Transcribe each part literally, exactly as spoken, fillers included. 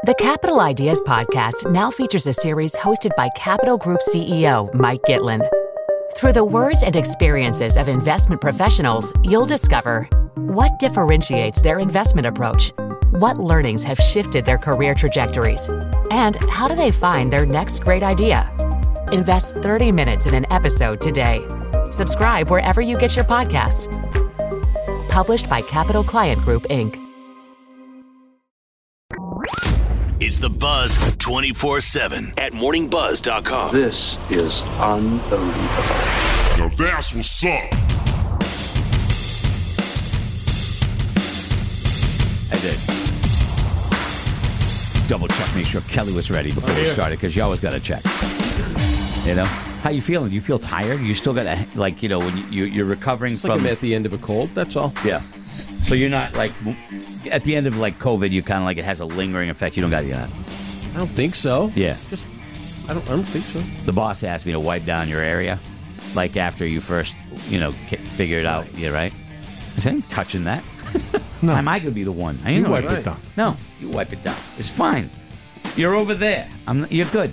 The Capital Ideas Podcast now features a series hosted by Capital Group C E O Mike Gitlin. Through the words and experiences of investment professionals, you'll discover what differentiates their investment approach, what learnings have shifted their career trajectories, and how do they find their next great idea. Invest thirty minutes in an episode today. Subscribe wherever you get your podcasts. Published by Capital Client Group, Incorporated. It's The Buzz twenty-four seven at morning buzz dot com. This is unbelievable. Now that's what's up. I did. Double check, make sure Kelly was ready before oh, yeah. we started, because you always got to check. You know? How you feeling? Do you feel tired? You still got to, like, you know, when you, you, you're recovering Just from... like I'm at the end of a cold, that's all. Yeah. So you're not, like, at the end of, like, COVID, you kind of, like, it has a lingering effect. You don't got to get out. I don't think so. Yeah. Just, I don't, I don't think so. The boss asked me to wipe down your area, like, after you first, you know, figure it out. Yeah, right? I said, I ain't touching that. No. Am I going to be the one? I ain't you wipe right. it down. No, you wipe it down. It's fine. You're over there. I'm. You're good.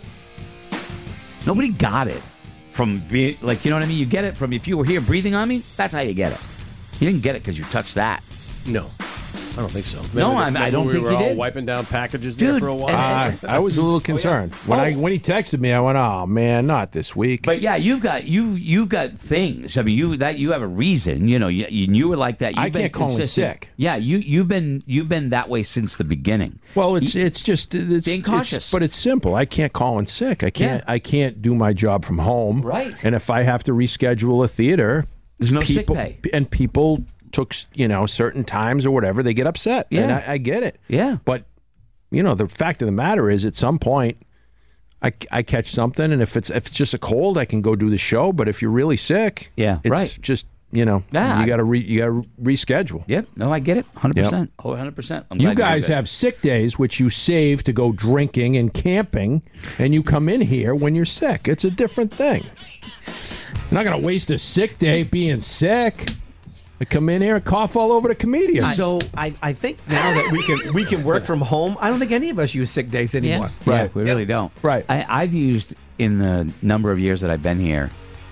Nobody got it from being, like, you know what I mean? You get it from, if you were here breathing on me, that's how you get it. You didn't get it because you touched that. No. I don't think so. Remember no, the, I'm, I don't we think were you all did. Wiping down packages Dude, there for a while. Uh, I was a little concerned oh, yeah. when oh. I when he texted me. I went, "Oh man, not this week." But yeah, you've got you you've got things. I mean, you that you have a reason. You know, you you were like that. You've I been can't call in sick. Yeah, you you've been you've been that way since the beginning. Well, it's you, it's just it's being cautious, it's, but it's simple. I can't call in sick. I can't yeah. I can't do my job from home. Right. And if I have to reschedule a theater, there's no people, sick pay, and people. Took, you know, certain times or whatever, they get upset. Yeah. And I, I get it. Yeah. But, you know, the fact of the matter is, at some point, I, I catch something, and if it's if it's just a cold, I can go do the show. But if you're really sick, yeah, it's right. just, you know, yeah, you got to re, you got to reschedule. Yep. No, I get it. one hundred percent. Yep. Oh, one hundred percent. I'm you guys have sick days, which you save to go drinking and camping, and you come in here when you're sick. It's a different thing. You're not going to waste a sick day being sick. I come in here and cough all over the comedian. So I, I think now that we can we can work from home, I don't think any of us use sick days anymore. Yeah. Right, yeah, we really yep. don't. Right. I, I've used, in the number of years that I've been here,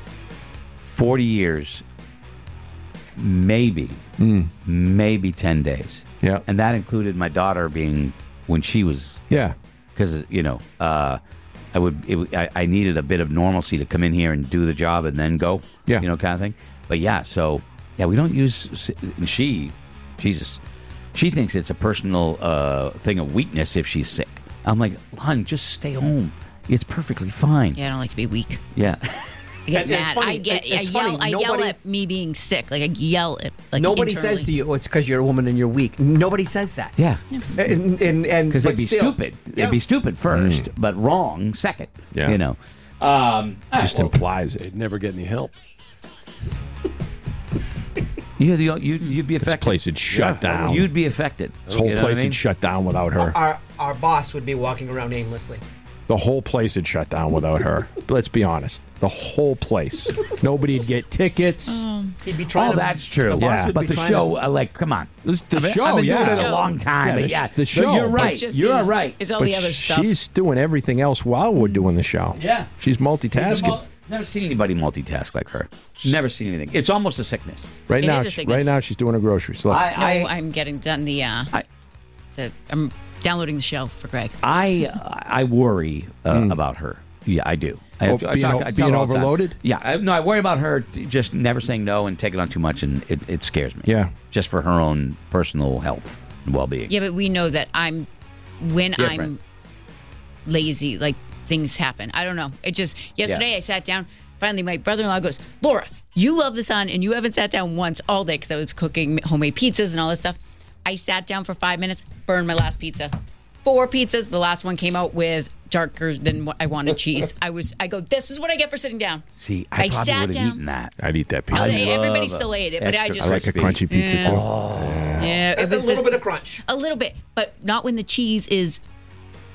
forty years, maybe, mm. maybe ten days. Yeah. And that included my daughter being, when she was... Yeah. Because, you know, uh, I would it, I, I needed a bit of normalcy to come in here and do the job and then go. Yeah. You know, kind of thing. But yeah, so... Yeah, we don't use, and she, Jesus, she thinks it's a personal uh, thing of weakness if she's sick. I'm like, hon, just stay home. It's perfectly fine. Yeah, I don't like to be weak. Yeah. I get And mad. it's funny. I get, It's I funny. yell, I Nobody- yell at me being sick. Like, I yell at, like, Nobody internally. says to you, oh, it's because you're a woman and you're weak. Nobody says that. Yeah. And and and Because but they'd be still, stupid. Yeah. They'd be stupid first, mm. but wrong second. Yeah. You know. Um, Just well, implies it. They'd never get any help. You, you'd, you'd be affected. This place would shut yeah. down. You'd be affected. This whole you know place I mean? would shut down without her. Our our boss would be walking around aimlessly. The whole place would shut down without her. Let's be honest. The whole place. Nobody'd get tickets. Um, He'd be trying. Oh, to, that's true. The boss Yeah. would But be the trying show, to, uh, like, come on. The, the I've been, show, I've been yeah. doing it a long time. Yeah, but the, yeah, the show. You're right. It's just You're the- right. It's all But the other stuff. she's doing everything else while we're doing the show. Yeah. She's multitasking. Mul- Never seen anybody multitask like her. Never seen anything. It's almost a sickness. Right It now, is a she, sickness. right now she's doing her groceries. Look. I, no, I, I'm getting done the, uh, I, the, I'm downloading the show for Greg. I, I worry uh, mm. about her. Yeah, I do. I, Oh, I being talk, o- I tell being her all the time. overloaded? Yeah, I, no, I worry about her t- just never saying no and taking on too much, and it, it scares me. Yeah. Just for her own personal health and well-being. Yeah, but we know that I'm, when Different. I'm lazy, like, things happen. I don't know. It just, yesterday Yeah. I sat down, finally my brother-in-law goes, Laura, you love the sun and you haven't sat down once all day because I was cooking homemade pizzas and all this stuff. I sat down for five minutes, burned my last pizza. Four pizzas. The last one came out with darker than what I wanted cheese. I was, I go, this is what I get for sitting down. See, I, I probably sat would have down. eaten that. I'd eat that Oh, pizza. they- everybody love still ate it, but I extra just I like a crispy. crunchy pizza Yeah. too. Yeah, it a was little the- bit of crunch. a little bit, but not when the cheese is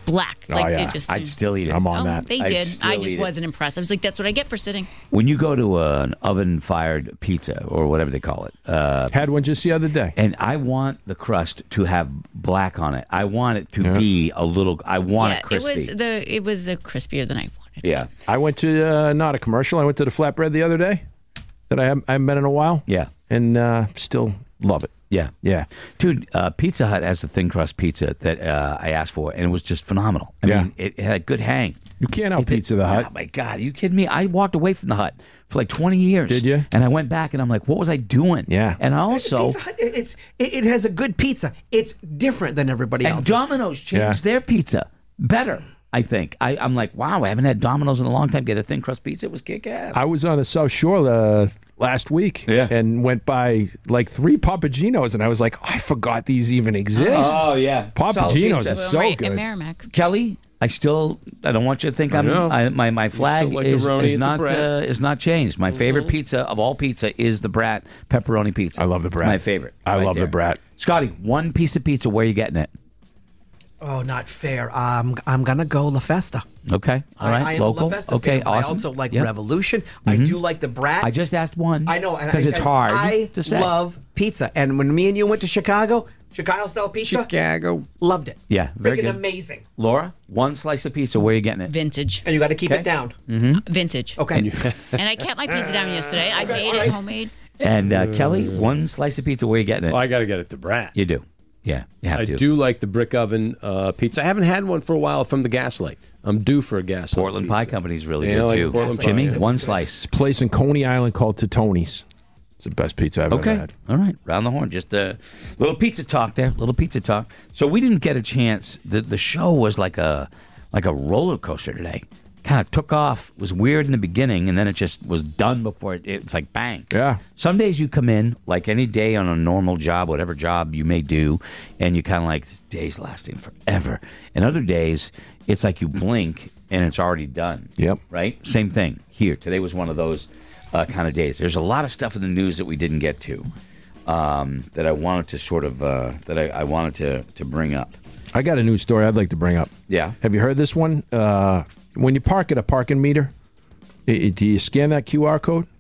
black. Oh, Like yeah. it just. I'd still eat it. I'm on Oh, that. they I'd did. still I eat just it. wasn't impressed. I was like, that's what I get for sitting. When you go to a, an oven-fired pizza or whatever they call it, uh, Had one just the other day. and I want the crust to have black on it. I want it to Yeah. be a little. I want Yeah, it crispy. it was the it was uh, crispier than I wanted. yeah, I went to uh, not a commercial. I went to the flatbread the other day that I haven't, I haven't been in a while. yeah, And uh, still love it. yeah, Yeah. Dude, uh, Pizza Hut has the thin crust pizza that uh, I asked for, and it was just phenomenal. I Yeah. mean, it, it had a good hang. You can't out It did- Pizza the Hut. Oh my God, are you kidding me? I walked away from the Hut for like twenty years. Did you? And I went back, and I'm like, what was I doing? Yeah. And I also. Pizza Hut, it's it, it has a good pizza. It's different than everybody And else. Domino's changed Yeah. their pizza better, I think. I, I'm like, wow, I haven't had Domino's in a long time. Get a thin crust pizza. It was kick ass. I was on the South Shore uh, last week Yeah. and went by like three Papagenos, and I was like, I forgot these even exist. Oh, yeah. Solid Papagenos pizza. is so right, good. in Merrimack. Kelly, I still, I don't want you to think I'm, know. I, my, my flag still like the is, Roni is at the not Brat. uh, is not changed. My favorite pizza of all pizza is the Brat pepperoni pizza. I love the It's Brat. my favorite. I right love the there. Brat. Scotty, one piece of pizza, where are you getting it? Oh, not fair. Um, I'm gonna go La Festa. Okay, all right, I, I am local. a La Festa okay, fan, but awesome. I also like Yep. Revolution. I do like the Brat. I just asked one. I know, and because I- it's and hard I to say. love pizza, and when me and you went to Chicago, Chicago style pizza, Chicago. loved it. Yeah, very freaking good. amazing. Laura, one slice of pizza, where are you getting it? Vintage. And you got to keep Okay. it down. Vintage. Okay. And I kept my pizza down yesterday. I made it homemade. And uh, Kelly, one slice of pizza, where are you getting it? Well, I got to get it to Brat. You do. Yeah, you have I to. do like the brick oven uh, pizza. I haven't had one for a while from the Gaslight. I'm due for a Gaslight. Portland pizza. Pie Company is really Yeah, I good like too. Portland Pie. Jimmy, Yeah. one slice. It's a place in Coney Island called Totoni's. It's the best pizza I've Okay. ever had. All right. Round the horn. Just a little pizza talk there. Little pizza talk. So we didn't get a chance. The the show was like a like a roller coaster today. Kind of took off. Was weird in the beginning, and then it just was done before it. It's like bang. Yeah. Some days you come in like any day on a normal job, whatever job you may do, and you kind of like this day's lasting forever. And other days it's like you blink and it's already done. Yep. Right. Same thing here. Today was one of those uh, kind of days. There's a lot of stuff in the news that we didn't get to um, that I wanted to sort of uh, that I, I wanted to to bring up. I got a news story I'd like to bring up. Yeah. Have you heard this one? Uh, when you park at a parking meter, i- i- do you scan that Q R code?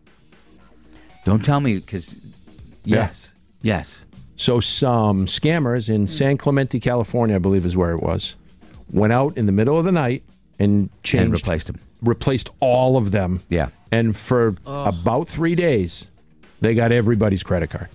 Don't tell me because yes, yes. So some scammers in San Clemente, California, I believe is where it was, went out in the middle of the night and changed, And replaced them. replaced all of them. Yeah. And for about three days, they got everybody's credit card.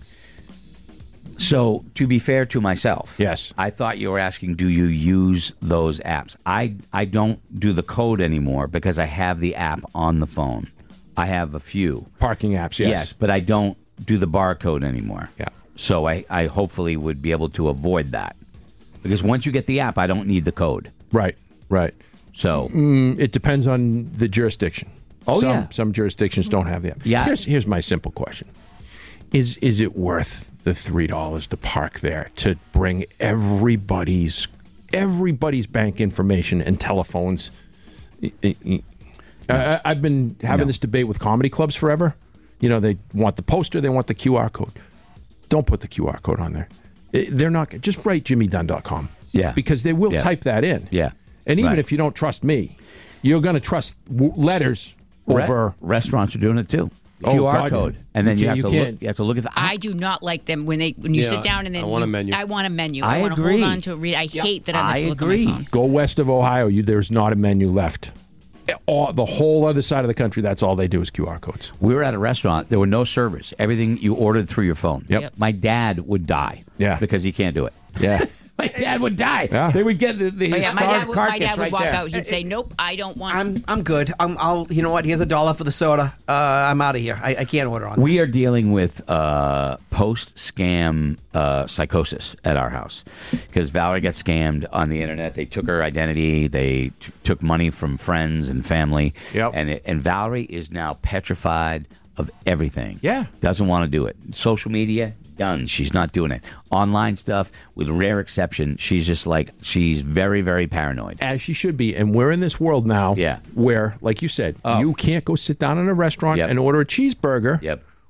So, to be fair to myself, Yes. I thought you were asking, do you use those apps? I I don't do the code anymore because I have the app on the phone. I have a few. Parking apps, yes. but I don't do the barcode anymore. Yeah. So I, I hopefully would be able to avoid that. Because once you get the app, I don't need the code. Right, right. So, It depends on the jurisdiction. Oh, some, yeah. Some jurisdictions don't have the app. Yeah. Here's, here's my simple question. Is is it worth the three dollars to park there to bring everybody's everybody's bank information and telephones? I- I- I, I've been having No. this debate with comedy clubs forever. You know, they want the poster, they want the Q R code. Don't put the Q R code on there. I- They're not just write jimmy dunn dot com. Yeah. Because they will Yeah. type that in. Yeah. And even Right. if you don't trust me, you're going to trust w- letters re- over. restaurants are doing it too. Oh, Q R God, code. yeah. And then You you, can't- have you to can't. look you have to look at the I do not like them when they when you Yeah, sit down and then I want a you- menu. I want a menu. I I, want to agree. hold on to a read. I hate that I have I to look agree. on my phone. Go west of Ohio. You, there's not a menu left. All, the whole other side of the country, that's all they do is Q R codes. We were at a restaurant. There were no servers. Everything you ordered through your phone. Yep. Yep. My dad would die. Yeah. Because he can't do it. Yeah. My dad would die. Yeah. They would get the, the Oh, his yeah, my starved dad, would, my carcass dad would right walk there. out. He'd say, "Nope, I don't want." I'm I'm good. I'm, I'll. You know what? Here's a dollar for the soda. Uh, I'm out of here. I, I can't order on. We are dealing with uh, post-scam uh, psychosis at our house because Valerie got scammed on the internet. They took her identity. They t- took money from friends and family. Yep. And it, and Valerie is now petrified of everything. Yeah. Doesn't want to do it. Social media, done. She's not doing it. Online stuff, with rare exception, she's just like, she's very, very paranoid. As she should be. And we're in this world now Yeah. where, like you said, Oh. you can't go sit down in a restaurant Yep. and order a cheeseburger Yep.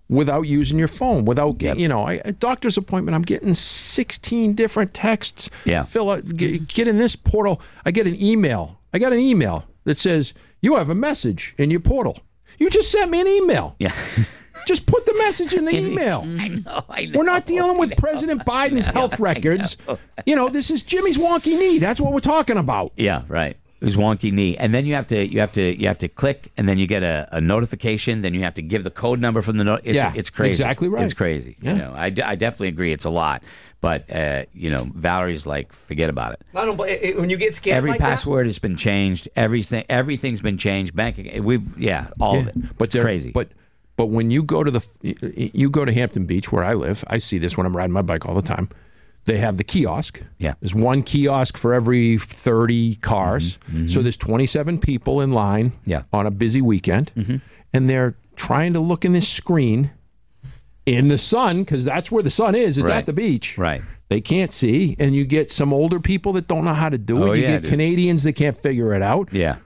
without using your phone, without yep. you know, I, a doctor's appointment. I'm getting sixteen different texts. Yeah. Fill out, get, get in this portal. I get an email. I got an email that says you have a message in your portal. You just sent me an email. Yeah. Just put the message in the email. I know, I know. We're not dealing with President Biden's health records. You know, this is Jimmy's wonky knee. That's what we're talking about. Yeah, right. His wonky knee, and then you have to you have to you have to click, and then you get a, a notification. Then you have to give the code number from the note. It's, yeah, it's crazy. Exactly right. It's crazy. Yeah. You know, I, I definitely agree. It's a lot, but uh, you know, Valerie's like, forget about it. I don't. When you get scammed, every like password that? has been changed. Everything everything's been changed. Banking. We've yeah, all yeah, of it. But it's crazy. But but when you go to the you go to Hampton Beach, where I live, I see this when I'm riding my bike all the time. They have the kiosk. Yeah. There's one kiosk for every thirty cars. Mm-hmm, mm-hmm. So there's twenty-seven people in line yeah. on a busy weekend. Mm-hmm. And they're trying to look in this screen in the sun, because that's where the sun is. It's right. at the beach. Right. They can't see. And you get some older people that don't know how to do it. Oh, you yeah, get dude. Canadians that can't figure it out. Yeah.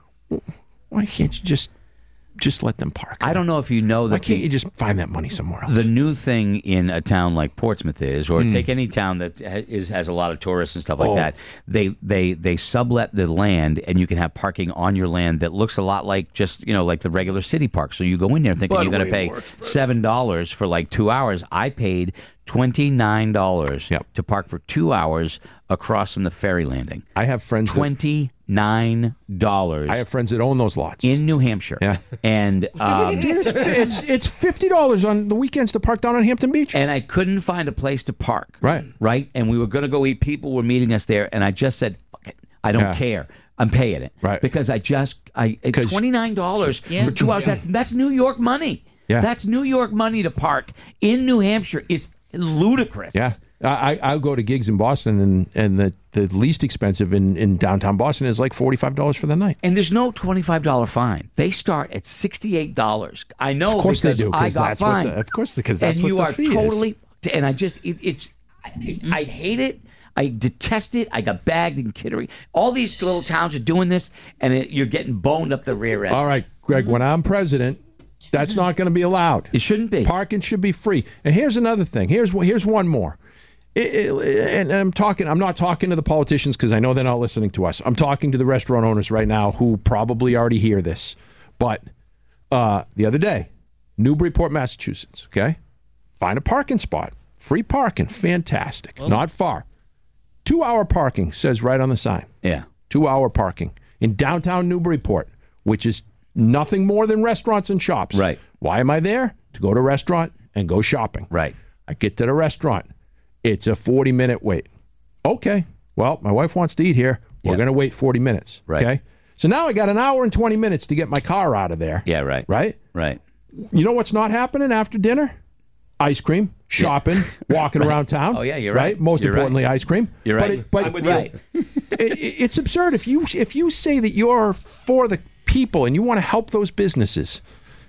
Why can't you just just let them park? I don't know if you know that. Why can't the, you just find that money somewhere else? The new thing in a town like Portsmouth is, or mm. take any town that ha- is has a lot of tourists and stuff like oh. that. They they they sublet the land, and you can have parking on your land that looks a lot like just you know like the regular city park. So you go in there thinking But you're going to pay seven dollars for like two hours. I paid twenty nine dollars yep. to park for two hours across from the ferry landing. I have friends. Twenty nine dollars. I have friends that own those lots in New Hampshire. Yeah, and um, Dude, it's, it's it's fifty dollars on the weekends to park down on Hampton Beach. And I couldn't find a place to park. Right, right. And we were going to go eat. People were meeting us there, and I just said, "Fuck it, I don't yeah. care. I'm paying it." Right, because I just I twenty nine dollars yeah. for two hours. Yeah. That's that's New York money. Yeah, that's New York money to park in New Hampshire. It's ludicrous. Yeah. I, I'll go to gigs in Boston, and, and the, the least expensive in, in downtown Boston is like forty-five dollars for the night. And there's no twenty-five dollars fine. They start at sixty-eight dollars. I know of course because they do, I got that's fined. What the, of course, because that's and what you the are fee totally, is. And I just, it, it's, I, I hate it. I detest it. I got bagged in Kittery. All these little towns are doing this, and it, you're getting boned up the rear end. All right, Greg, when I'm president, that's not going to be allowed. It shouldn't be. Parking should be free. And here's another thing. Here's here's one more. It, it, and I'm talking. I'm not talking to the politicians because I know they're not listening to us. I'm talking to the restaurant owners right now who probably already hear this. But uh, the other day, Newburyport, Massachusetts. Okay, find a parking spot, free parking, fantastic. Oh. Not far. Two hour parking says right on the sign. Yeah, two hour parking in downtown Newburyport, which is nothing more than restaurants and shops. Right. Why am I there? To go to a restaurant and go shopping. Right. I get to the restaurant. It's a forty minute wait. Okay. Well, my wife wants to eat here. We're yep. going to wait forty minutes. Right. Okay. So now I got an hour and twenty minutes to get my car out of there. Yeah, right. Right? Right. You know what's not happening after dinner? Ice cream, shopping, yeah. walking right. around town. Oh, yeah, you're right. right. Most you're importantly, right. ice cream. You're but right. It, but I'm with right. you. it, it's absurd. If you, if you say that you're for the people and you want to help those businesses,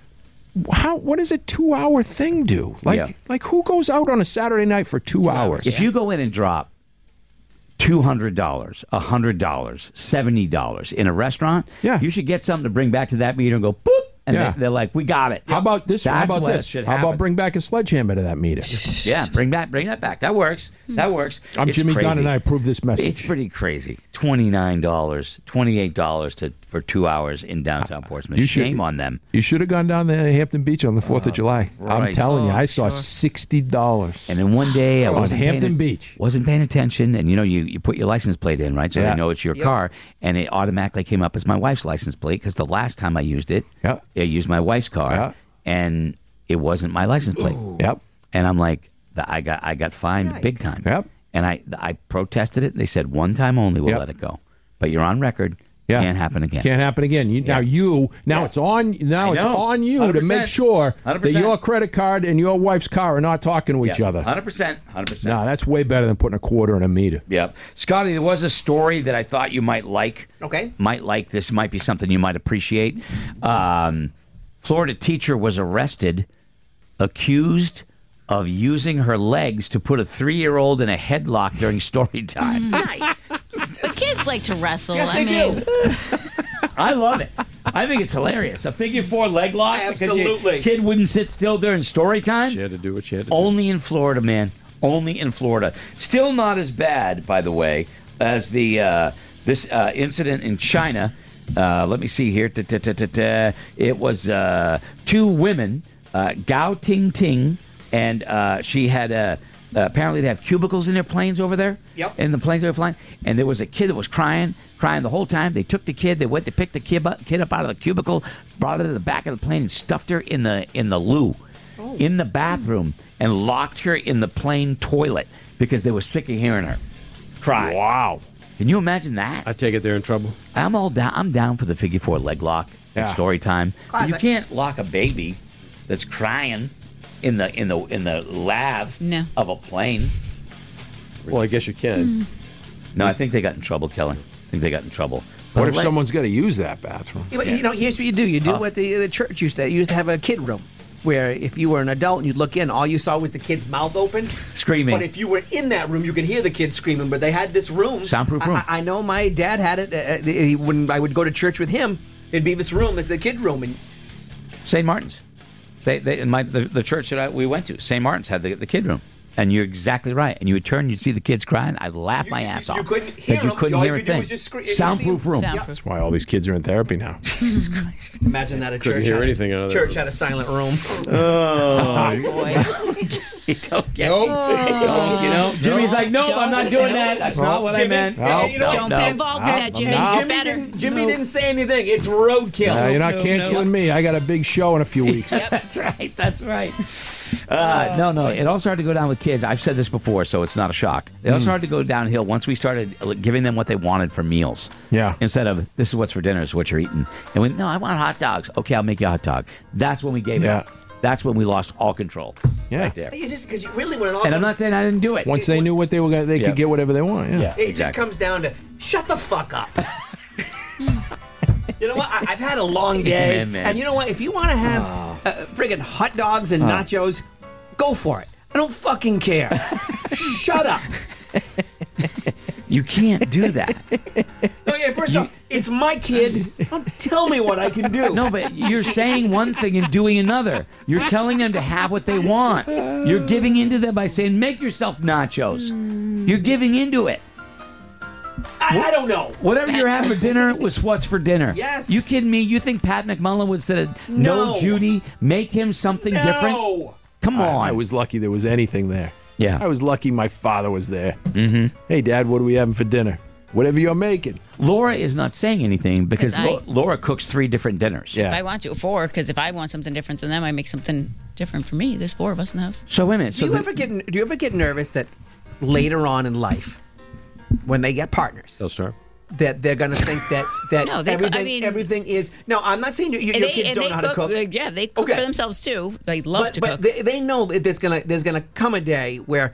how what does a two hour thing do? Like yeah. like who goes out on a Saturday night for two, two hours? If yeah. you go in and drop two hundred dollars, one hundred dollars, seventy dollars in a restaurant, yeah. you should get something to bring back to that meter and go boop, and yeah. they, they're like, we got it. How about this? That's how about what this? should How happen. about bring back a sledgehammer to that meter? Yeah, bring that bring that back. That works. That works. I'm it's Jimmy crazy. Dunn, and I approve this message. It's pretty crazy. twenty-nine dollars, twenty-eight dollars to for two hours in downtown Portsmouth. You should, Shame on them. You should have gone down to Hampton Beach on the fourth of July. right. I'm telling you, Oh, I saw sure. sixty dollars. And then one day I on wasn't Hampton paying, Beach. Wasn't paying attention, and you know you, you put your license plate in, right? So Yeah. they know it's your Yep. car, and it automatically came up as my wife's license plate because the last time I used it, Yeah. I used my wife's car, Yeah. and it wasn't my license plate. Yep. And I'm like, the, I got I got fined Yikes. big time. Yep. And I I protested it. They said one time only we'll Yep. let it go, but you're on record. Yeah. Can't happen again. Can't happen again. You, Now you now Yeah. it's on now I it's know. on you one hundred to make percent. sure one hundred that percent. your credit card and your wife's car are not talking to each Yeah. other. one hundred percent. one hundred percent. No, that's way better than putting a quarter in a meter. Yep. Scotty, there was a story that I thought you might like. Okay. Might like. This might be something you might appreciate. Um, Florida teacher was arrested, accused of using her legs to put a three-year-old in a headlock during story time. Nice. But kids like to wrestle. Yes, I they mean, do. I love it. I think it's hilarious. A figure four leg lock Absolutely. because your kid wouldn't sit still during story time. She had to do what she had to do. Only in Florida, man. Only in Florida. Still not as bad, by the way, as the uh, this uh, incident in China. Uh, let me see here. Ta-ta-ta-ta-ta. It was uh, two women, uh, Gao Ting Ting, and uh, she had a. Uh, apparently, they have cubicles in their planes over there. Yep. In the planes they were flying, and there was a kid that was crying, crying the whole time. They took the kid. They went to pick the kid up, kid up out of the cubicle, brought her to the back of the plane, and stuffed her in the in the loo, oh. in the bathroom, and locked her in the plane toilet because they were sick of hearing her cry. Wow. Can you imagine that? I take it they're in trouble. I'm all down. I'm down for the figure four leg lock Yeah. at story time. But Classic. you can't lock a baby that's crying in the in the in the lav No. of a plane. Well, I guess you can. No, I think they got in trouble, Kelly. I think they got in trouble. What But if let- someone's got to use that bathroom? Yeah, but, you know, here's what you do. You do Tough. what the, the church used to. You used to have a kid room where if you were an adult and you'd look in, all you saw was the kid's mouth open. Screaming. But if you were in that room, you could hear the kids screaming. But they had this room. Soundproof room. I, I know my dad had it. Uh, he- when I would go to church with him, it'd be this room. It's the kid room. And Saint Martin's. They, they, in my, the, the church that I, we went to, Saint Martin's had the, the kid room. And you're exactly right. And you would turn, you'd see the kids crying. I'd laugh my You- ass you off. couldn't 'Cause hear you them. couldn't All hear you a could do thing. was just scream- you see Soundproof them. room. Soundproof. That's why all these kids are in therapy now. Jesus Christ. imagine that a church hear had, anything out of that church room. had a silent room. Oh, boy. You don't get me. Don't, you know? Jimmy's like, no, I'm not doing that. That's not what I Jimmy, meant. no, you know, Don't no. be involved in that, Jimmy. no. You're Jimmy, better. didn't, Jimmy didn't say anything. It's roadkill. Uh, you're not no, canceling no. me. I got a big show in a few weeks. That's right. That's right. Uh, no, no. It all started to go down with kids. I've said this before, so it's not a shock. It all started to go downhill once we started giving them what they wanted for meals. Yeah. Instead of, this is what's for dinner, this is what you're eating. And we, no, I want hot dogs. Okay, I'll make you a hot dog. That's when we gave Yeah. it up. That's when we lost all control. Yeah. Right there. You just because you really when it all And I'm comes- not saying I didn't do it. Once they knew what they were going to, they Yeah. could get whatever they want. Yeah. Yeah. It just Exactly. comes down to shut the fuck up. You know what? I, I've had a long day, Man, man. and you know what? If you want to have uh, friggin' hot dogs and nachos, go for it. I don't fucking care. Shut up. You can't do that. Okay, first off, it's my kid. Don't tell me what I can do. No, but you're saying one thing and doing another. You're telling them to have what they want. You're giving into them by saying, make yourself nachos. You're giving into it. I, I don't know. Whatever you're having for dinner was what's for dinner. Yes. You kidding me? You think Pat McMullen would say, no, No. Judy, make him something different? No. Come on. I was lucky there was anything there. Yeah. I was lucky my father was there. Mm-hmm. Hey, Dad, what are we having for dinner? Whatever you're making. Laura is not saying anything because 'Cause I- Lo- Laura cooks three different dinners. Yeah. If I want to, four, because if I want something different than them, I make something different for me. There's four of us in the house. So wait a minute. Do So you the- ever get do you ever get nervous that later on in life, when they get partners, They'll start. that they're going to think that that No, they cook- I everything mean- everything is no. I'm not saying your, your And they, kids and don't they know how to cook. uh, yeah, they cook Okay. for themselves too. They love but to but cook. They, they know that there's gonna there's gonna come a day where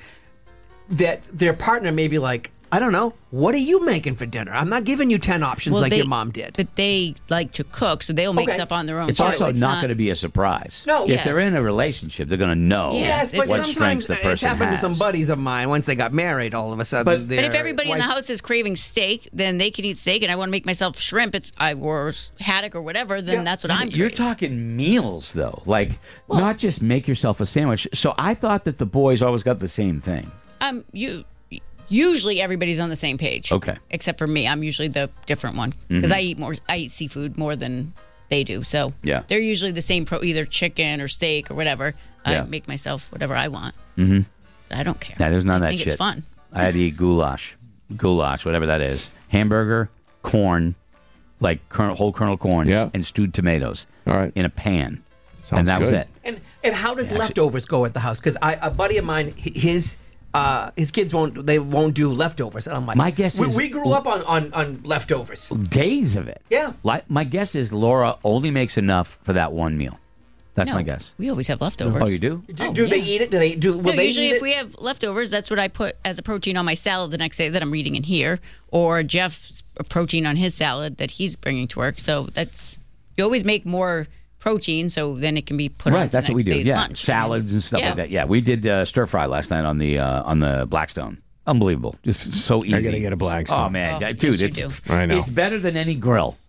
that their partner may be like, I don't know, what are you making for dinner? I'm not giving you ten options Well, like they- your mom did. But they like to cook, so they'll make Okay. stuff on their own. it's too. also It's not, going to be a surprise. No. If Yeah. they're in a relationship, they're going to know Yes, but what it's- strengths sometimes the it's person happened has. to some buddies of mine once they got married. All of a sudden, But- their But if everybody in the wife- house is craving steak, then they can eat steak, and I want to make myself shrimp. It's I or haddock or whatever. Then Yeah. that's what I'm. You're craving. talking meals, though. Like, not just make yourself a sandwich. So I thought that the boys always got the same thing. Um, you. Usually everybody's on the same page. Okay. Except for me, I'm usually the different one because I eat more. I eat seafood more than they do. So Yeah. they're usually the same pro, either chicken or steak or whatever. Yeah. I make myself whatever I want. Mm-hmm. I don't care. Yeah, there's none of I that think shit. it's fun. I had to eat goulash. Goulash, whatever that is. Hamburger, corn, like kernel, whole kernel corn, Yeah. and stewed tomatoes All right. in a pan. Sounds and that was good. it. And and how does leftovers go at the house? Because I a buddy of mine, h- his uh, his kids won't they won't do leftovers. And I'm like, My guess we, is- we grew up on, on on leftovers. Days of it. Yeah. Like, my guess is Laura only makes enough for that one meal. That's No, my guess. We always have leftovers. Oh, you do? Do, Oh, do they yeah. eat it? Do they do? Will No, they usually eat if it? we have leftovers, that's what I put as a protein on my salad the next day that I'm reading in here, or Jeff's a protein on his salad that he's bringing to work. So that's you always make more protein, so then it can be put on Right, to that's the what we next do. day's Yeah, lunch. salads and stuff Yeah. like that. Yeah, we did uh, stir fry last night on the uh, on the Blackstone. Unbelievable, just so easy. gotta get a Blackstone. Oh man, Oh, dude, yes, you it's do. I know. it's better than any grill.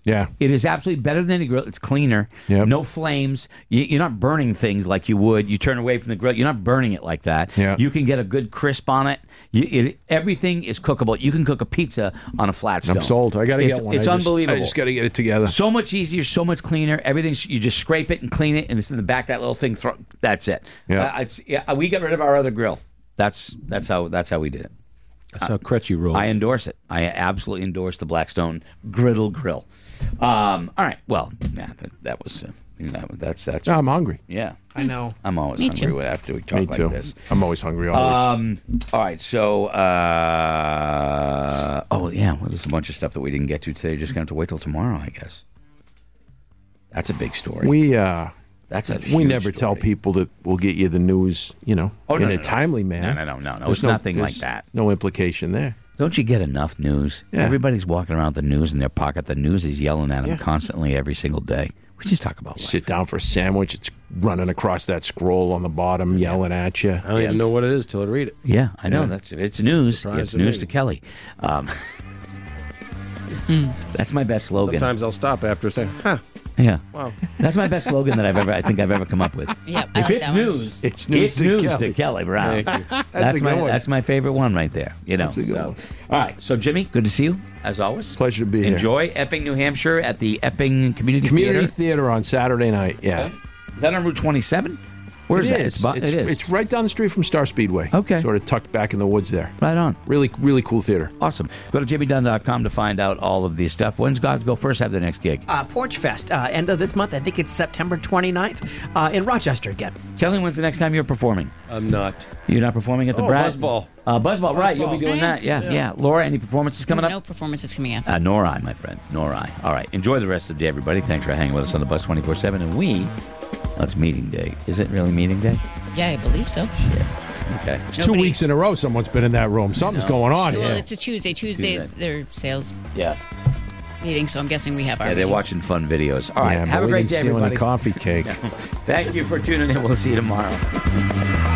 Yeah. It is absolutely better than any grill. It's cleaner. Yep. No flames. You, you're not burning things like you would. You turn away from the grill. You're not burning it like that. Yeah. You can get a good crisp on it. You, it. Everything is cookable. You can cook a pizza on a flat stone. I'm sold. I got to It's, get one. it's I just- unbelievable. I just got to get it together. So much easier, so much cleaner. Everything's you just scrape it and clean it, and it's in the back. That little thing. Throw, that's it. Yeah. Uh, it's, yeah. We got rid of our other grill. That's that's how that's how we did it. That's how Cretchy rolls. I endorse it. I absolutely endorse the Blackstone Griddle Grill. Um, all right. Well, yeah, that, that was uh, you know, that's that's. I'm hungry. Yeah, I know. I'm always Me hungry too. after we talk Me like too. this. I'm always hungry. Always. Um. All right. So. Uh, oh yeah. Well, there's a bunch of stuff that we didn't get to today. You're just gonna have to wait till tomorrow, I guess. That's a big story. we uh, That's a. we huge never tell story. people that we'll get you the news, you know, Oh, in no, a no, no. timely manner. No, no, no, no, no. There's It's nothing like there's that. No implication there. Don't you get enough news? Yeah. Everybody's walking around with the news in their pocket. The news is yelling at them constantly every single day. We just talk about life. Sit down for a sandwich. It's running across that scroll on the bottom, yelling at you. I don't even know what it is till I read it. Yeah, I know. Yeah. That's it's news. Surprise it's to news me. to Kelly. Um, that's my best slogan. Sometimes I'll stop after saying, huh. Yeah. Wow. That's my best slogan that I've ever I think I've ever come up with. Yep, I If like it's that one. news, It's news to news Kelly. to Kelly Brown. Thank you. That's, a my good one. that's my favorite one right there. You know. That's a good so. one. All right. So Jimmy, good to see you as always. Pleasure to be here. Enjoy Epping, New Hampshire at the Epping Community, Community Theater. theater on Saturday night. Yeah. Okay. Is that on Route twenty-seven? Where is It that? is. It's, bu- It's, it is. it's right down the street from Star Speedway. Okay. Sort of tucked back in the woods there. right on. Really, really cool theater. Awesome. Go to jimmy dunn dot com to find out all of this stuff. When's God's Go First have their next gig? Uh, Porch Fest, uh, end of this month. I think it's September twenty-ninth uh, in Rochester again. Kelly, when's the next time you're performing? I'm not. You're not performing at the Oh, Brad? Buzzball. Uh, Buzzball, right. You'll be Buzzball. doing Oh, yeah. that. Yeah, yeah, Laura, any performances coming up? No performances coming up. Uh, nor I, my friend. Nor I. All right. Enjoy the rest of the day, everybody. Thanks for hanging with us on the Bus twenty-four seven. And we, well, it's meeting day. Is it really meeting day? Yeah, I believe so. Okay. It's two Nobody- weeks in a row someone's been in that room. Something's going on Well, here. it's a Tuesday. Tuesdays, their sales Yeah. meeting, so I'm guessing we have our Yeah, they're meeting. watching fun videos. All right. yeah, Have but a we great didn't day, steal everybody. any coffee cake. Thank you for tuning in. We'll see you tomorrow.